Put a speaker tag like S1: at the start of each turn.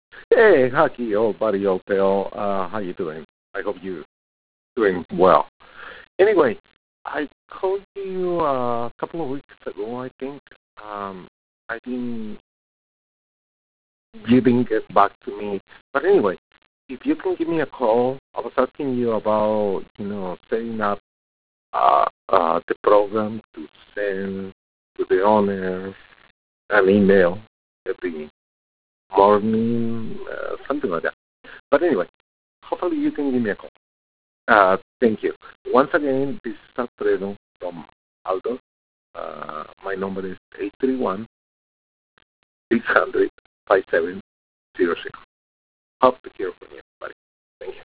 S1: Hey, Hockey, old buddy, old pal. How you doing? I hope you're doing well. Anyway, I called you a couple of weeks ago, I think. I didn't, you didn't get back to me. But anyway, if you can give me a call, I was asking you about, setting up the program to send to the owner an email every morning, something like that. But anyway, hopefully you can give me a call. Thank you. Once again, this is Alfredo from Aldo. My number is 831-600-5706. Hope to hear from you, buddy. Thank you.